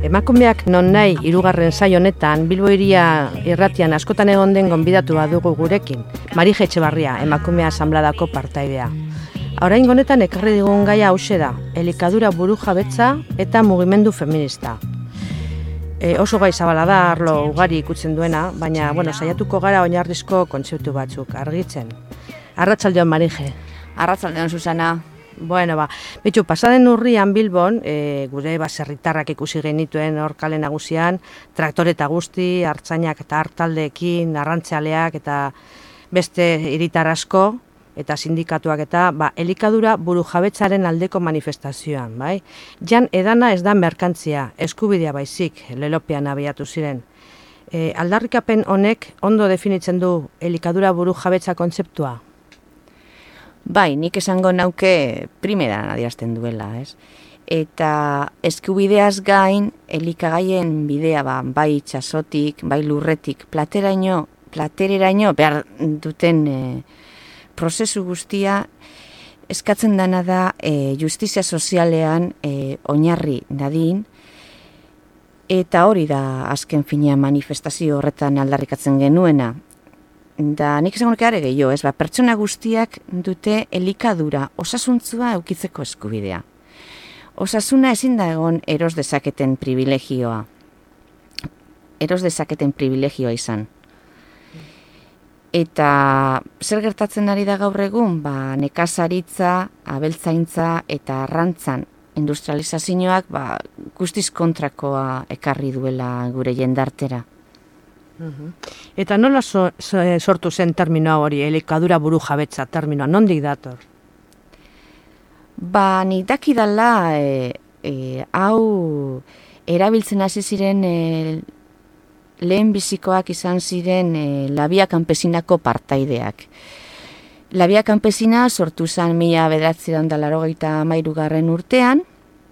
Emakumeak non nahi 3. saio honetan Bilbo hiria irratian askotan egon den gonbidatua dugu gurekin, Marije Etxebarria, emakumea asanbladako partaidea. Oraingo honetan ekarri digun gaia hauxe da, elikadura burujabetza eta mugimendu feminista. Oso gai zabala da, arlo ugari ikutzen duena, baina saiatuko gara oinarrizko kontzeptu batzuk argitzen. Arratsaldeon, Marije. Arratsaldeon, Susana. Betxu, pasaden urrian Bilbon, gure baserritarrak ikusi genituen hor kale nagusian, traktore eta guzti, artzainak eta hartaldeekin, arrantzaleak eta beste hiritar asko eta sindikatuak eta elikadura burujabetzaren aldeko manifestazioan, bai? Jan edana ez da merkantzia, eskubidea baizik, lelopean abiatu ziren. Aldarrikapen honek ondo definitzen du elikadura burujabetza kontzeptua? Bai, nik esango nauke primeran adierazten duela, ez? Eta eskubideaz gain, elikagaien bidea, bai itsasotik, bai lurretik, platereraino behar duten prozesu guztia eskatzen dena da justizia sozialean oinarri dadin, eta hori da azken finean manifestazio horretan aldarrikatzen genuena. Da nik esango nuke are gehiago, ez? Pertsona guztiak dute elikadura osasuntzua eukitzeko eskubidea. Osasuna ezin da egon eros dezaketen privilegioa. Eros dezaketen privilegioa izan. Eta zer gertatzen ari da gaur egun? Nekazaritza, abeltzaintza eta arrantzan industrializazioak guztiz kontrakoa ekarri duela gure jendartera. Eta nola sortu zen termino hori, elikadura burujabetza terminoa, nondik dator? Nik dakidala hau erabiltzen hasi ziren lehen bizikoak izan ziren Labia Kanpesinako partaideak. Labia Kanpesina sortu zen 1983 urtean,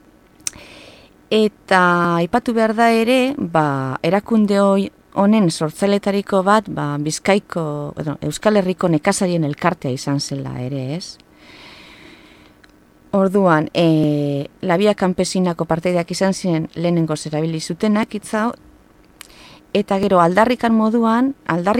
eta aipatu behar da ere, erakunde honen sortzailetariko bat, Euskal Herriko nekazarien elkartea izan zela ere, ez? Orduan, Labia Kanpesinako partaideak izan ziren lehenengo erabili zutenak hitzau, eta gero aldarrikapen moduan,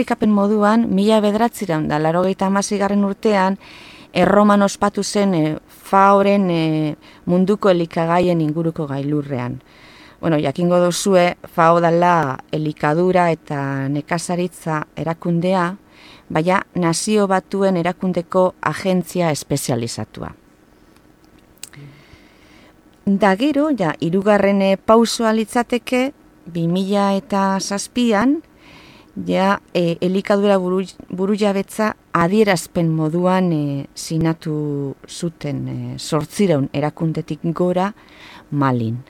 1986 urtean, Erroman ospatu zen FAOren munduko elikagaien inguruko gailurrean. Jakingo duzue, FAO dela elikadura eta nekazaritza erakundea, baina Nazio Batuen erakundeko agentzia espezializatua. Da gero, 3. pausoa litzateke, 2007an, elikadura burujabetza adierazpen moduan sinatu zuten 800 erakundetik gora Malin.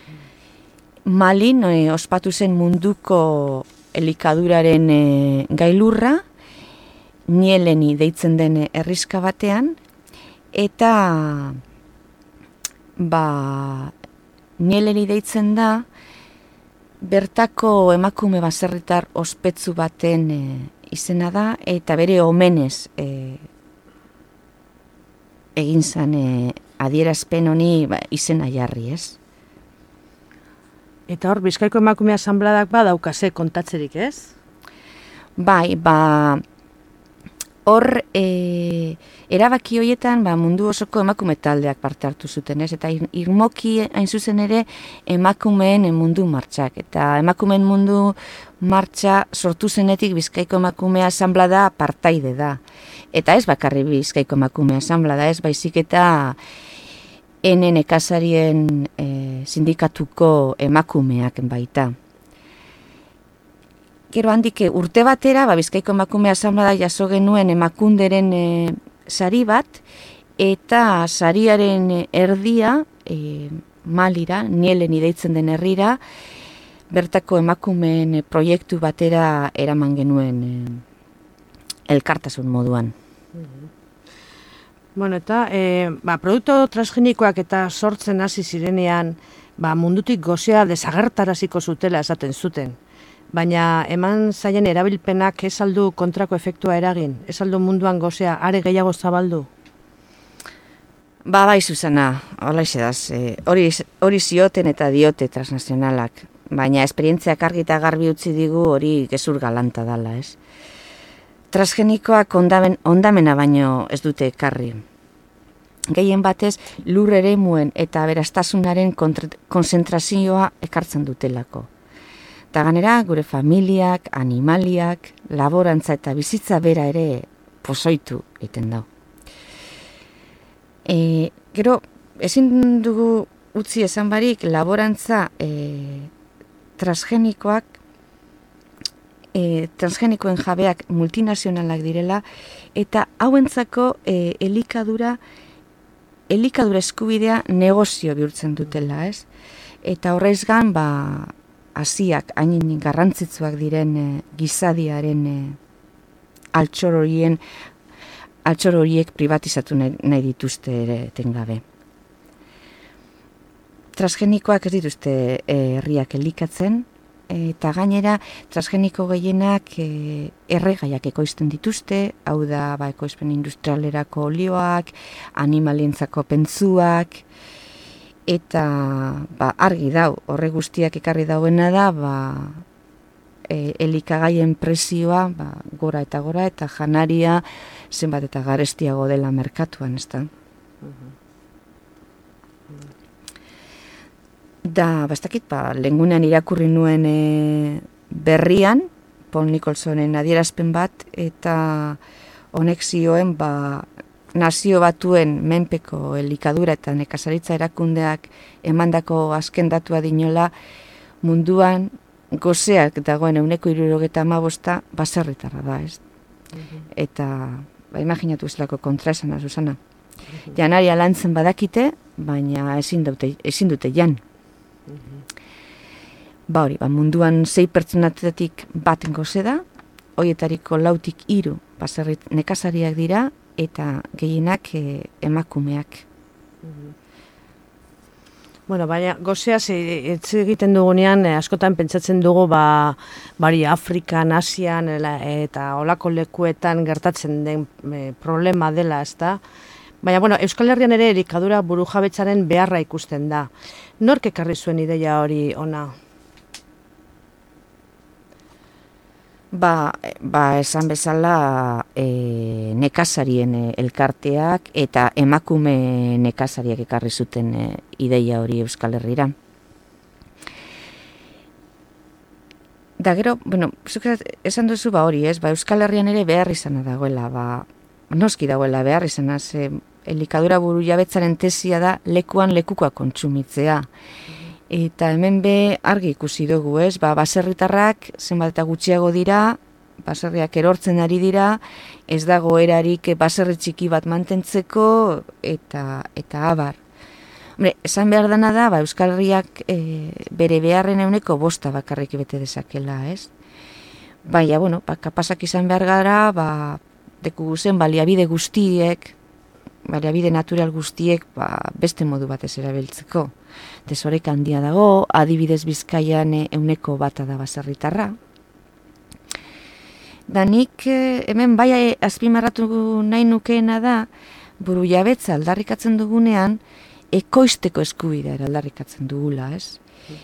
Malin ospatu zen munduko elikaduraren gailurra, Nieleni deitzen den herrixka batean, eta Nieleni deitzen da bertako emakume baserritar ospetsu baten izena da, eta bere omenez egin zen adierazpen honi izena jarri, ez? Eta hor, Bizkaiko emakume asanbladak daukase kontatzerik, ez? Bai, hor erabaki horietan mundu osoko emakume taldeak parte hartu zuten, ez? Eta irmoki hain zuzen ere emakumeen mundu martxak. Eta emakumeen mundu martxa sortu zenetik Bizkaiko emakume asanblada partaide da. Eta ez bakarri Bizkaiko emakume asanblada, ez baizik eta nekazarien sindikatuko emakumeak baita. Gero handik urte batera, Bizkaiko emakume asanblada jaso genuen emakunderen sari bat, eta sariaren erdia Malira, Nieleni deitzen den herrira, bertako emakumeen proiektu batera eraman genuen elkartasun moduan. Eta produktu transgenikoak eta sortzen hasi zirenean, mundutik gozea desagertaraziko zutela esaten zuten. Baina eman zaien erabilpenak ez aldu kontrako efektua eragin, ez aldu munduan gozea are gehiago zabaldu? Bai, Susana, hola isedaz, hori zioten eta diote transnazionalak, baina esperientziak argi eta garbi utzi digu hori gezur galanta dala, ez? Transgenikoak ondamena baino ez dute ekarri. Gehien batez, lur eremuen eta aberastasunaren konzentrazioa ekartzen dutelako. Eta ganera, gure familiak, animaliak, laborantza eta bizitza bera ere pozoitu egiten dau. Gero, ezin dugu utzi esan barik, laborantza transgenikoen jabeak multinazionalak direla, eta hauentzako elikadura eskubidea negozio bihurtzen dutela, ez? Eta horrez gan, hasiak hain garrantzitsuak diren gizadiaren altxor horiek privatizatu nahi dituzte ere etengabe. Transgenikoak ez dituzte herriak elikatzen, eta gainera transgeniko gehienak erregaiak ekoizten dituzte, hau da ekoizpen industrialerako olioak, animalientzako pentzuak, eta argi dau, horre guztiak ekarri dauena da, elikagaien prezioa gora eta janaria zenbat eta garestiago dela merkatuan, ezta? Da, bastakit, lehengunean irakurri nuen berrian, Paul Nicholsonen adierazpen bat, eta honek zioen, nazio batuen menpeko elikadura eta nekazaritza erakundeak emandako azken datua dinola, munduan gozeak dagoen 75% baserritarra da, ez? Eta, imaginatu zelako kontraesana, Susana. Janaria lantzen badakite, baina ezin dute jan. Munduan 6 pertsonatatik bat goze da, horietariko 4-3 baserri nekazariak dira, eta gehienak emakumeak. Bueno, baina gozeaz hitz egiten dugunean askotan pentsatzen dugu Afrikan, Asian eta olako lekuetan gertatzen den problema dela, ezta? Baina, Euskal Herrian ere elikadura burujabetzaren beharra ikusten da. Nork ekarri zuen ideia hori ona? Esan bezala nekazarien elkarteak eta emakume nekazariak ekarri zuten ideia hori Euskal Herrira. Da gero, esan duzu hori, ez? Euskal Herrian ere behar izana dagoela, noski dagoela behar izana, elikadura burujabetzaren tesia da lekuan lekukoa kontsumitzea. Eta hemen argi ikusi dugu, ez? Baserritarrak zenbat eta gutxiago dira, baserriak erortzen ari dira, ez dago erarik baserri txiki bat mantentzeko, eta abar. Esan behar dena da, Euskal Herriak bere beharren 5% bakarrik bete dezakela, ez? Baina, kapasak izan behar gara, deku zen baliabide guztiek, baliabide natural guztiek beste modu batez erabiltzeko. Desoreka handia dago, adibidez Bizkaian 1% da baserritarra. Da nik hemen azpimarratu nahi nukeena da, burujabetza aldarrikatzen dugunean, ekoizteko eskubidea aldarrikatzen dugula, ez?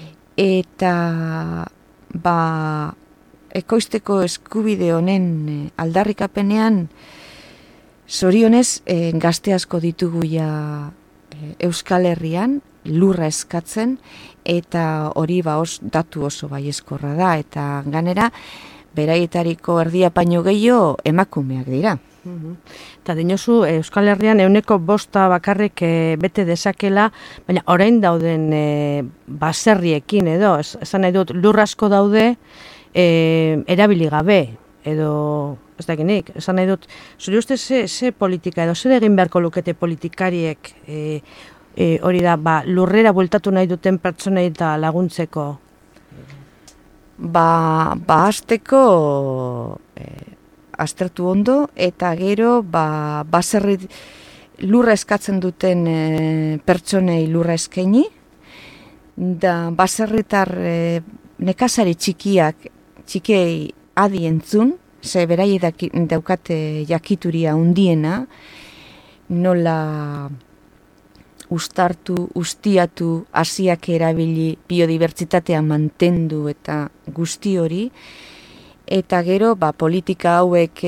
Eta ekoizteko eskubide honen aldarrikapenean, zorionez, gazte asko ditugu Euskal Herrian, lurra eskatzen, eta hori datu oso baiezkorra da, eta ganera, beraietariko erdia paino gehiago emakumeak dira. Eta dinozu, Euskal Herrian 5% bakarrik bete dezakela, baina orain dauden baserriekin edo, esan nahi dut, lur asko daude erabili gabe, edo ez dakinik, esan nahi dut, zure uste ze politika edo zer egin beharko lukete politikariek hori da, lurrera bueltatu nahi duten pertsonei eta laguntzeko? Hasteko aztertu ondo, eta gero baserri lurra eskatzen duten pertsonei lurra eskaini, da baserritar nekazari txikiei adi entzun, ze berai daukate jakituria hundiena, nola ustartu, ustiatu, hasiak erabili, biodibertsitatea mantendu eta guzti hori, eta gero politika hauek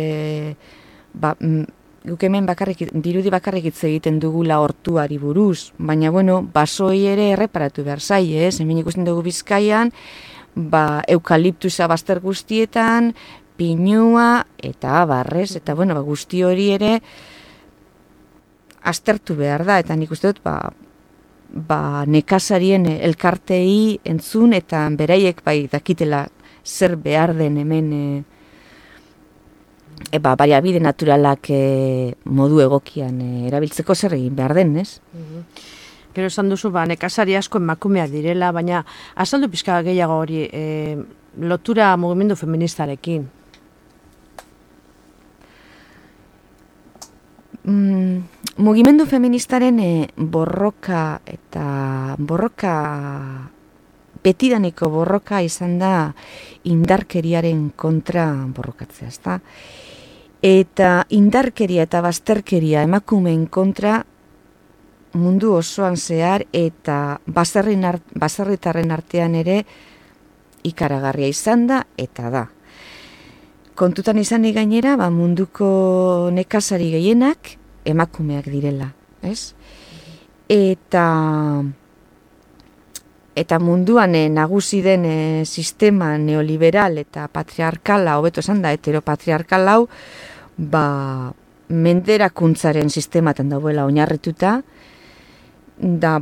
guk hemen dirudi bakarrik hitz egiten dugula hortuari buruz, baina basoi ere erreparatu behar zaie, hemen ikusten dugu Bizkaian, eukaliptusa bazter guztietan, pinua eta abarrez, eta guzti hori ere aztertu behar da, eta nik uste dut nekazarien elkartei entzun, eta beraiek dakitela zer behar den hemen baliabide naturalak modu egokian erabiltzeko zer egin behar den, ez? Gero esan duzu, nekazari asko emakumeak direla, baina azaldu pixka gehiago hori lotura mugimendu feministarekin. Mugimendu feministaren borroka betidaniko borroka izan da indarkeriaren kontra borrokatzea, ezta? Eta indarkeria eta bazterkeria emakumeen kontra mundu osoan zehar eta baserritarren artean ere ikaragarria izan da eta da. Kontutan izanik gainera, munduko nekazari gehienak emakumeak direla, ez? Eta munduan nagusi den sistema neoliberal eta patriarkala, hobeto esan da, heteropatriarkal hau, menderakuntzaren sistematan dauela oinarrituta, da,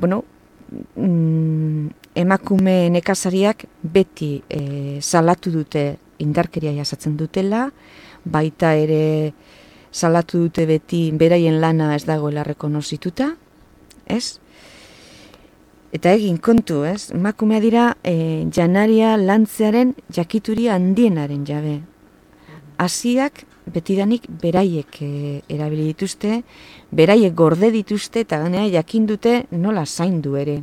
emakume nekazariak beti salatu dute indarkeria jasatzen dutela, baita ere salatu dute beti beraien lana ez dagoela rekonozituta, ez? Eta egin kontu, ez? Emakumea dira janaria lantzearen jakituria handienaren jabe. Hasiak betidanik beraiek erabili dituzte, beraiek gorde dituzte eta jakin dute nola zaindu ere.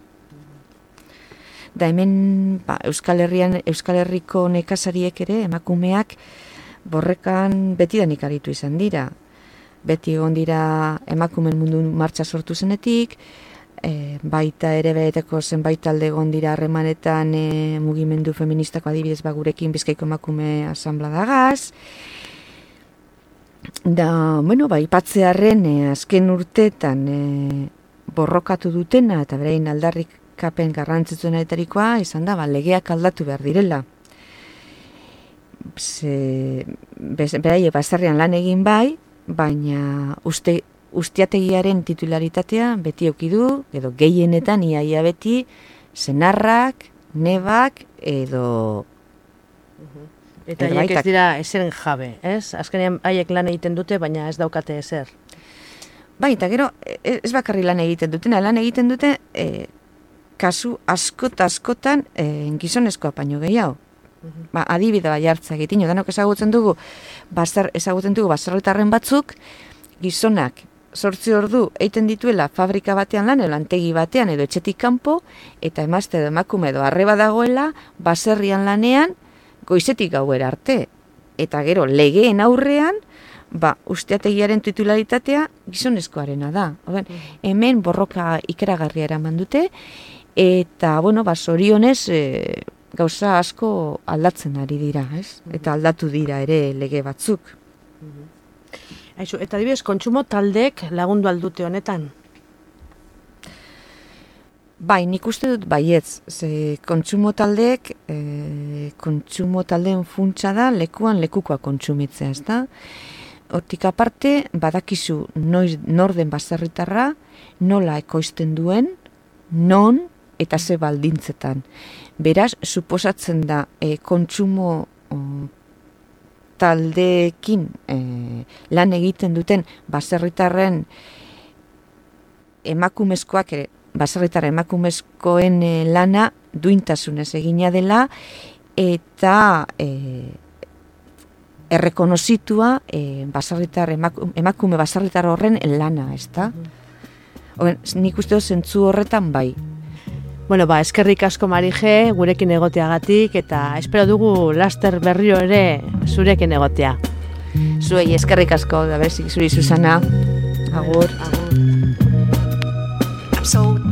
Da hemen Euskal Herriko nekazariek ere emakumeak borrekan betidanik aritu izan dira. Beti egon dira emakumeen mundu martxa sortu zenetik, baita ere bereteko zenbait talde egon dira harremanetan mugimendu feministako adibidez gurekin Bizkaiko emakume asanbladagaz. Da, ipatzearren azken urteetan borrokatu dutena eta berain aldarrikapen garrantzitsuenetarikoa izan da, legeak aldatu behar direla. Beraiek baserrian lan egin baina ustiategiaren titularitatea beti eukidu, edo gehienetan iaia beti, senarrak, nebak, edo... Eta haiek ez dira ezeren jabe, ez? Azkenean haiek lan egiten dute, baina ez daukate ezer. Eta gero, ez bakarri lan egiten dutena, lan egiten dute kasu askotan gizonezkoa baino gehiago. Adibidea jartza egiten, danok ezagutzen dugu baserritarren batzuk, gizonak 8 ordu egiten dituela fabrika batean lan, lantegi batean edo etxetik kanpo, eta emazte edo emakume edo arreba dagoela, baserrian lanean, goizetik gauera arte. Eta gero, legeen aurrean, ustiategiaren titularitatea gizonezkoarena da. Hemen borroka ikeragarria eraman dute, eta, zorionez, gauza asko aldatzen ari dira, ez? Eta aldatu dira ere lege batzuk. Aizu, eta adibidez, kontsumo taldeek lagundu aldute honetan? Nik uste dut baietz. Kontsumo taldeek, kontsumo taldeen funtsa da lekukoa kontsumitzea, ez da? Hortik aparte, badakizu nor den baserritarra, nola ekoizten duen, non eta ze baldintzetan. Beraz, suposatzen da kontsumo taldeekin lan egiten duten baserritarren emakumezkoak ere, baserritar emakumezkoen lana duintasunez egina dela eta errekonozitua emakume baserritar horren lana, ez da? Nik uste dut zentzu horretan bai. Eskerrik asko Marije, gurekin egoteagatik, eta espero dugu laster berriro ere zurekin egotea. Zuei eskerrik asko, da bezik, zuri Susana. Agur. so